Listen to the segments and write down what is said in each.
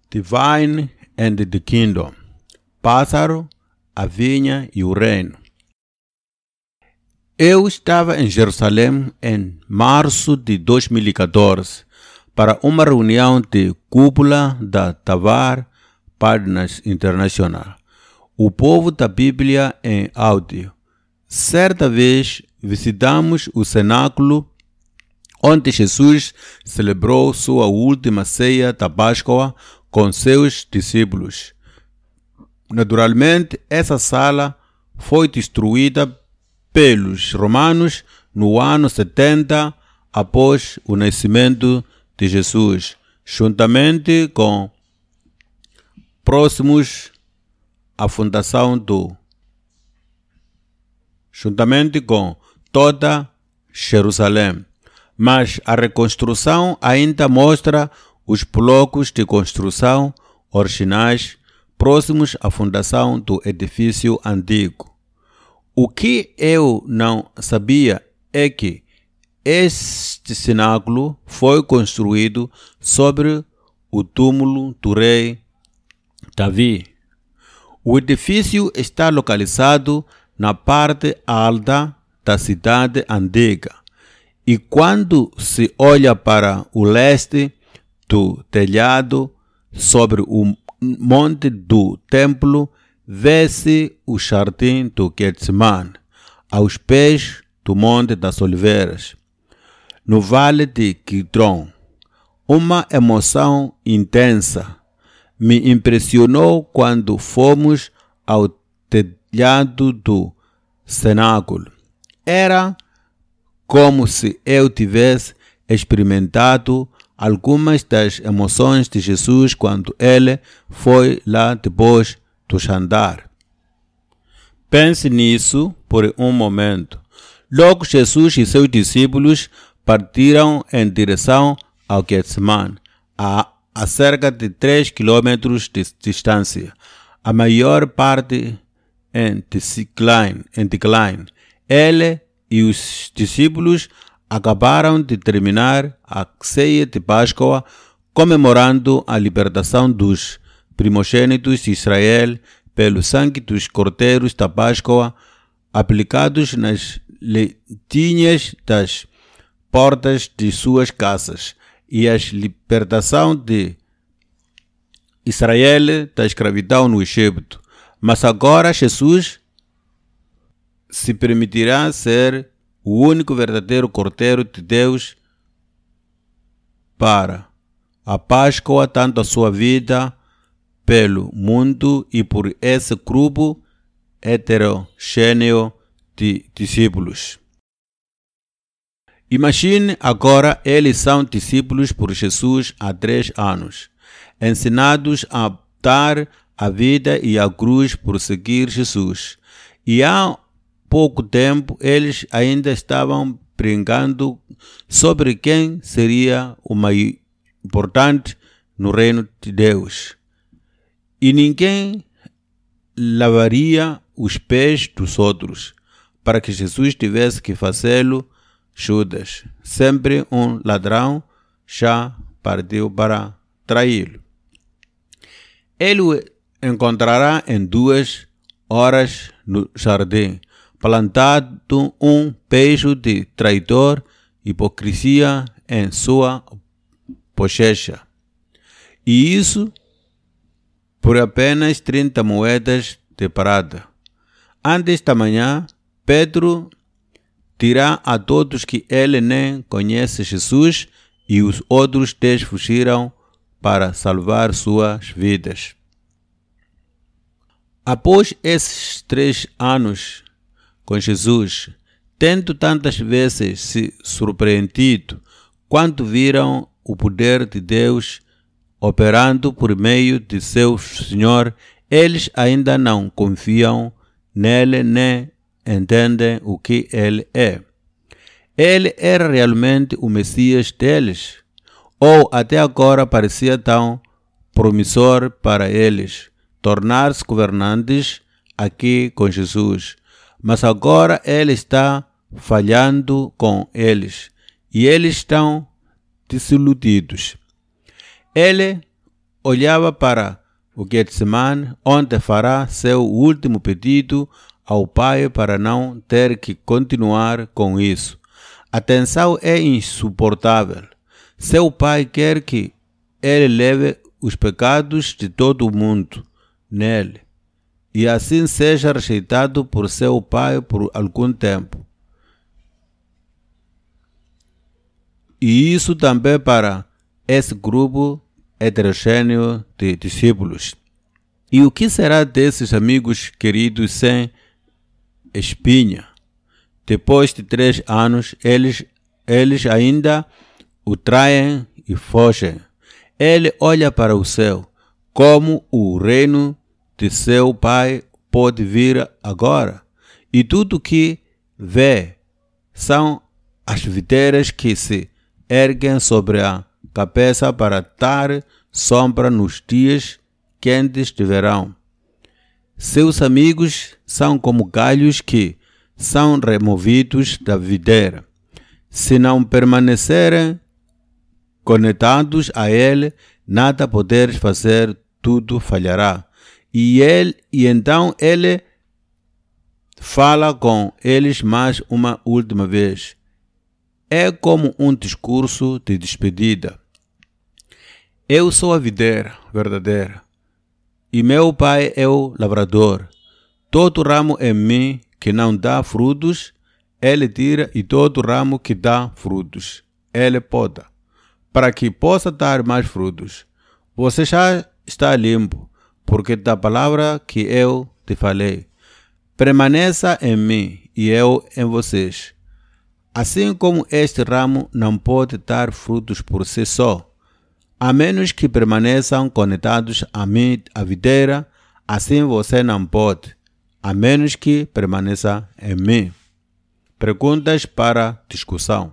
The Vine and the Kingdom, Pássaro, a Vinha e o Reino. Eu estava em Jerusalém em março de 2014 para uma reunião de cúpula da Tavar Partners International, o povo da Bíblia em áudio. Certa vez visitamos o cenáculo onde Jesus celebrou sua última ceia da Páscoa com seus discípulos. Naturalmente, essa sala foi destruída pelos romanos no ano 70 após o nascimento de Jesus, juntamente com próximos à fundação juntamente com toda Jerusalém. Mas a reconstrução ainda mostra os blocos de construção originais próximos à fundação do edifício antigo. O que eu não sabia é que este cenáculo foi construído sobre o túmulo do rei Davi. O edifício está localizado na parte alta da cidade antiga e quando se olha para o leste do telhado sobre o monte do templo, vê-se o jardim do Getsemane, aos pés do Monte das Oliveiras, no Vale de Quidron. Uma emoção intensa me impressionou quando fomos ao telhado do cenáculo. Era como se eu tivesse experimentado algumas das emoções de Jesus quando ele foi lá depois do jantar. Pense nisso por um momento. Logo Jesus e seus discípulos partiram em direção ao Getsemane, a cerca de 3 quilômetros de distância, a maior parte em decline. Ele e os discípulos acabaram de terminar a ceia de Páscoa, comemorando a libertação dos primogênitos de Israel pelo sangue dos cordeiros da Páscoa aplicados nas letrinhas das portas de suas casas e a libertação de Israel da escravidão no Egito. Mas agora Jesus se permitirá ser o único verdadeiro Cordeiro de Deus para a Páscoa, tanto a sua vida pelo mundo e por esse grupo heterogêneo de discípulos. Imagine agora, eles são discípulos por Jesus há 3 anos, ensinados a dar a vida e a cruz por seguir Jesus. E há pouco tempo eles ainda estavam brincando sobre quem seria o mais importante no reino de Deus. E ninguém lavaria os pés dos outros, para que Jesus tivesse que fazê-lo. Judas, sempre um ladrão, já partiu para traí-lo. Ele o encontrará em 2 horas no jardim, plantado um beijo de traidor, hipocrisia em sua bochecha. E isso por apenas 30 moedas de prata. Antes da manhã, Pedro dirá a todos que ele nem conhece Jesus e os outros 10 fugiram para salvar suas vidas. Após esses 3 anos com Jesus, tendo tantas vezes se surpreendido quando viram o poder de Deus operando por meio de seu Senhor, eles ainda não confiam nele nem entendem o que ele é. Ele era realmente o Messias deles? Ou até agora parecia tão promissor para eles tornar-se governantes aqui com Jesus? Mas agora ele está falhando com eles e eles estão desiludidos. Ele olhava para o Getsemane, onde fará seu último pedido ao Pai para não ter que continuar com isso. A tensão é insuportável. Seu Pai quer que ele leve os pecados de todo o mundo nele, e assim seja rejeitado por seu Pai por algum tempo. E isso também para esse grupo heterogêneo de discípulos. E o que será desses amigos queridos sem espinha? Depois de 3 anos, eles ainda o traem e fogem. Ele olha para o céu, como o reino de seu Pai pode vir agora. E tudo que vê são as videiras que se erguem sobre a cabeça para dar sombra nos dias quentes de verão. Seus amigos são como galhos que são removidos da videira. Se não permanecerem conectados a ele, nada poderes fazer, tudo falhará. E então ele fala com eles mais uma última vez. É como um discurso de despedida. Eu sou a videira verdadeira, e meu Pai é o lavrador. Todo ramo em mim que não dá frutos, ele tira, e todo ramo que dá frutos, ele poda, para que possa dar mais frutos. Você já está limpo, porque da palavra que eu te falei. Permaneça em mim, e eu em vocês. Assim como este ramo não pode dar frutos por si só, a menos que permaneçam conectados a mim, a videira, assim você não pode, a menos que permaneça em mim. Perguntas para discussão.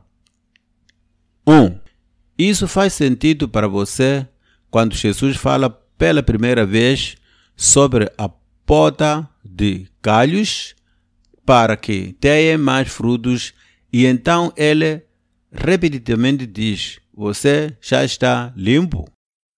1. Isso faz sentido para você quando Jesus fala pela primeira vez sobre a poda de galhos para que deem mais frutos, e então ele repetidamente diz: você já está limpo?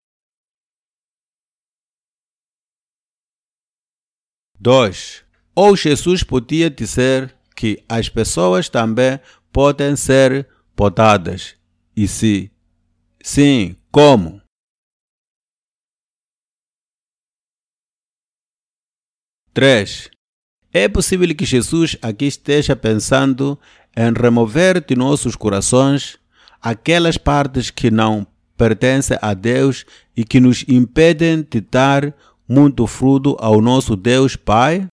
2. Ou Jesus podia dizer que as pessoas também podem ser podadas. E se sim, como? 3. É possível que Jesus aqui esteja pensando em remover de nossos corações aquelas partes que não pertencem a Deus e que nos impedem de dar muito fruto ao nosso Deus Pai?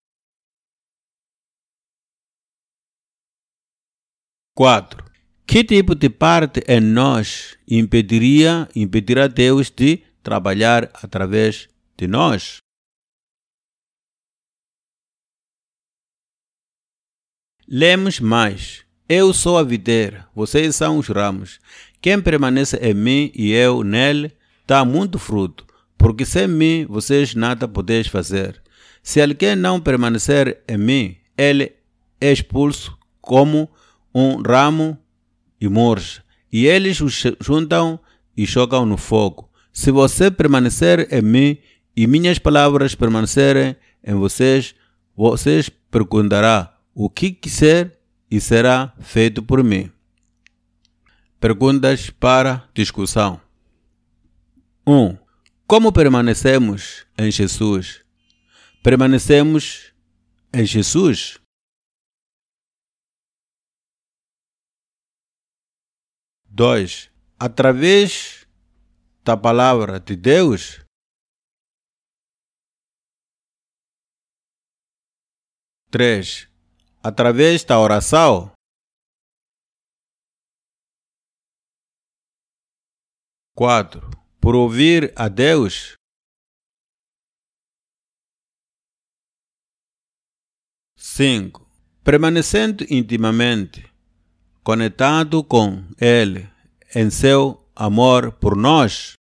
4. Que tipo de parte em nós impedirá Deus de trabalhar através de nós? Lemos mais. Eu sou a videira, vocês são os ramos. Quem permanece em mim e eu nele, dá muito fruto, porque sem mim vocês nada podeis fazer. Se alguém não permanecer em mim, ele é expulso como um ramo e murcha, e eles os juntam e jogam no fogo. Se você permanecer em mim e minhas palavras permanecerem em vocês perguntarão o que quiser e será feito por mim. Perguntas para discussão. 1. Como permanecemos em Jesus? Permanecemos em Jesus? 2. Através da palavra de Deus? 3. Através da oração? 4. Por ouvir a Deus? 5. Permanecendo intimamente conectado com Ele em seu amor por nós?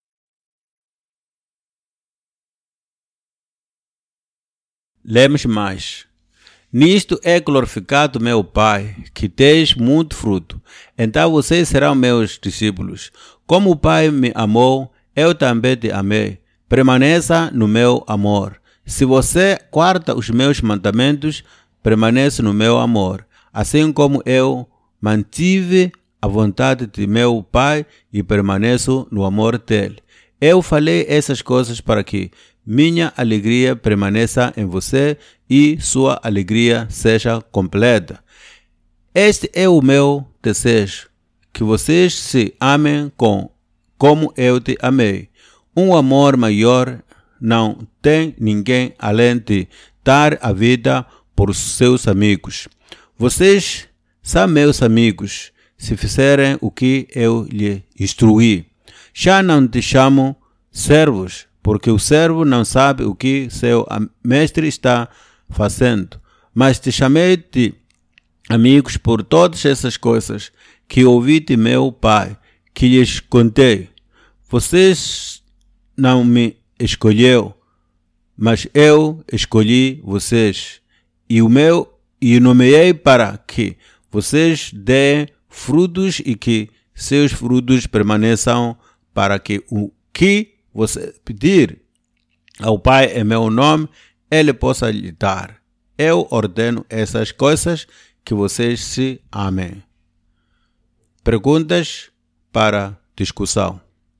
Lemos mais. Nisto é glorificado meu Pai, que deis muito fruto. Então vocês serão meus discípulos. Como o Pai me amou, eu também te amei. Permaneça no meu amor. Se você guarda os meus mandamentos, permanece no meu amor, assim como eu mantive a vontade de meu Pai e permaneço no amor dele. Eu falei essas coisas para que minha alegria permaneça em você e sua alegria seja completa. Este é o meu desejo, que vocês se amem como eu te amei. Um amor maior não tem ninguém além de dar a vida por seus amigos. Vocês são meus amigos se fizerem o que eu lhe instruí. Já não te chamo servos, porque o servo não sabe o que seu mestre está fazendo. Mas te chamei de amigos por todas essas coisas que ouvi de meu Pai, que lhes contei. Vocês não me escolheu, mas eu escolhi vocês e nomeei para que vocês deem frutos e que seus frutos permaneçam, para que o que você pedir ao Pai em meu nome, Ele possa lhe dar. Eu ordeno essas coisas, que vocês se amem. Perguntas para discussão.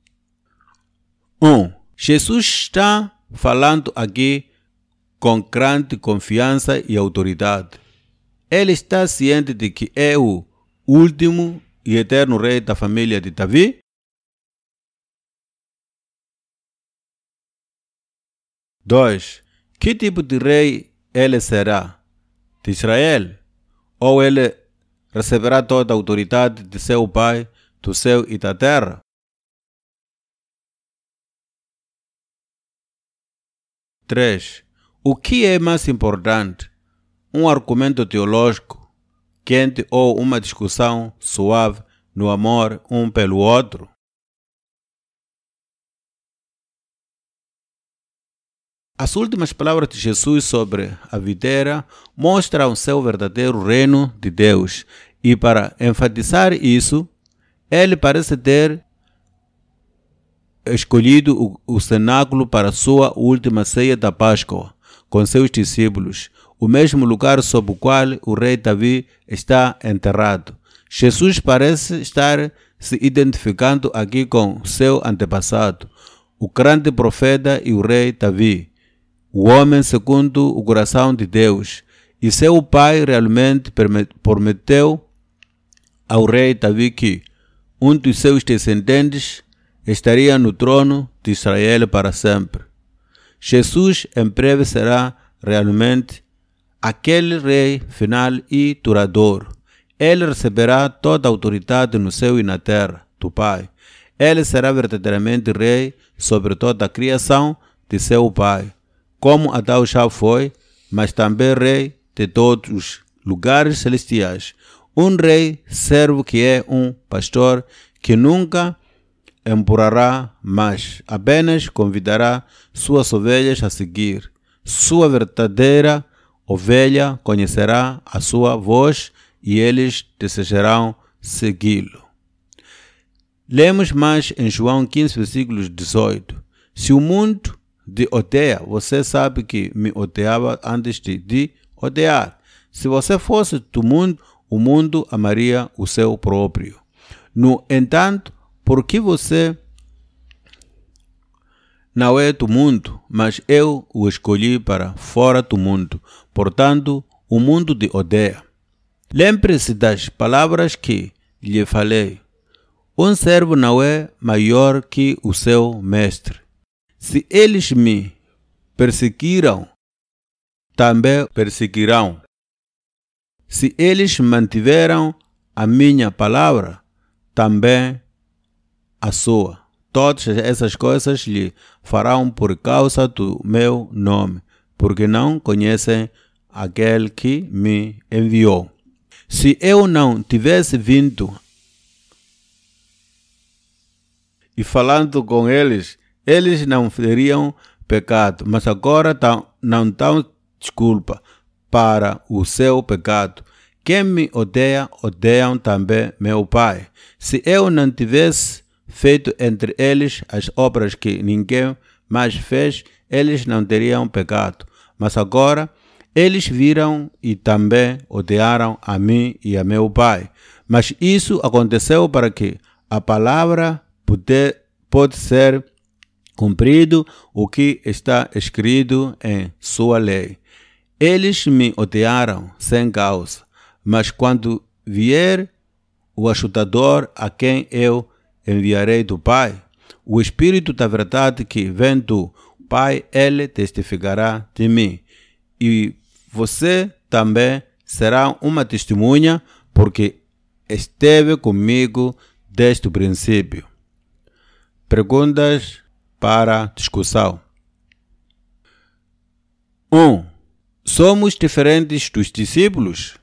1. Jesus está falando aqui com grande confiança e autoridade. Ele está ciente de que é o último e eterno rei da família de Davi? 2. Que tipo de rei ele será? De Israel? Ou ele receberá toda a autoridade de seu pai, do céu e da terra? 3. O que é mais importante? Um argumento teológico quente ou uma discussão suave no amor um pelo outro? As últimas palavras de Jesus sobre a videira mostram seu verdadeiro reino de Deus, e para enfatizar isso, ele parece ter escolhido o cenáculo para sua última ceia da Páscoa com seus discípulos, o mesmo lugar sob o qual o rei Davi está enterrado. Jesus parece estar se identificando aqui com seu antepassado, o grande profeta e o rei Davi, o homem segundo o coração de Deus, e seu pai realmente prometeu ao rei Davi que um dos seus descendentes estaria no trono de Israel para sempre. Jesus em breve será realmente aquele rei final e duradouro. Ele receberá toda a autoridade no céu e na terra do Pai. Ele será verdadeiramente rei sobre toda a criação de seu Pai, como Adão já foi, mas também rei de todos os lugares celestiais. Um rei servo que é um pastor que nunca empurrará, mas apenas convidará suas ovelhas a seguir. Sua verdadeira ovelha conhecerá a sua voz e eles desejarão segui-lo. Lemos mais em João 15, versículos 18. Se o mundo te odeia, você sabe que me odiava antes de odiar. Se você fosse do mundo, o mundo amaria o seu próprio. No entanto, porque você não é do mundo, mas eu o escolhi para fora do mundo. Portanto, o mundo te odeia. Lembre-se das palavras que lhe falei. Um servo não é maior que o seu mestre. Se eles me perseguiram, também perseguirão. Se eles mantiveram a minha palavra, também a sua. Todas essas coisas lhe farão por causa do meu nome, porque não conhecem aquele que me enviou. Se eu não tivesse vindo e falando com eles, eles não teriam pecado, mas agora não dão desculpa para o seu pecado. Quem me odeia, odeiam também meu Pai. Se eu não tivesse feito entre eles as obras que ninguém mais fez, eles não teriam pecado. Mas agora eles viram e também odiaram a mim e a meu Pai. Mas isso aconteceu para que a palavra pode ser cumprido o que está escrito em sua lei. Eles me odiaram sem causa, mas quando vier o ajudador a quem eu enviarei do Pai, o Espírito da verdade que vem do Pai, ele testificará de mim. E você também será uma testemunha, porque esteve comigo desde o princípio. Perguntas para discussão. 1. Somos diferentes dos discípulos?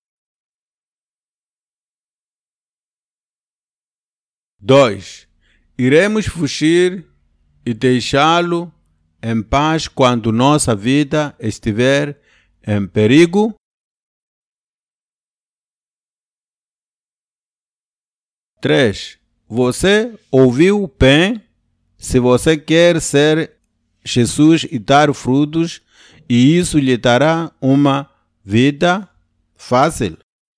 2. Iremos fugir e deixá-lo em paz quando nossa vida estiver em perigo? 3. Você ouviu bem? Se você quer ser Jesus e dar frutos, e isso lhe dará uma vida fácil.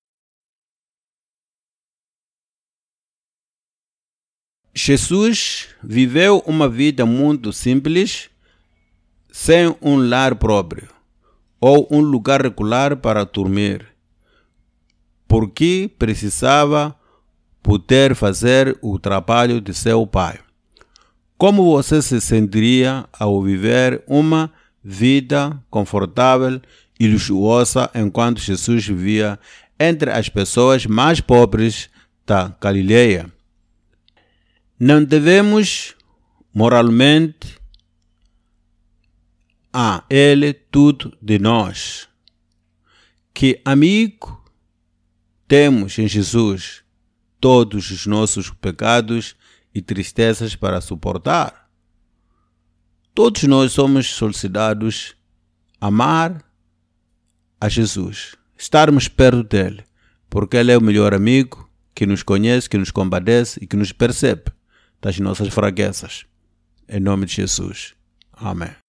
Jesus viveu uma vida muito simples, sem um lar próprio ou um lugar regular para dormir, porque precisava poder fazer o trabalho de seu Pai. Como você se sentiria ao viver uma vida confortável e luxuosa enquanto Jesus vivia entre as pessoas mais pobres da Galileia? Não devemos moralmente a Ele tudo de nós. Que amigo temos em Jesus todos os nossos pecados e tristezas para suportar. Todos nós somos solicitados a amar a Jesus, estarmos perto dele, porque ele é o melhor amigo que nos conhece, que nos compadece e que nos percebe das nossas fraquezas. Em nome de Jesus. Amém.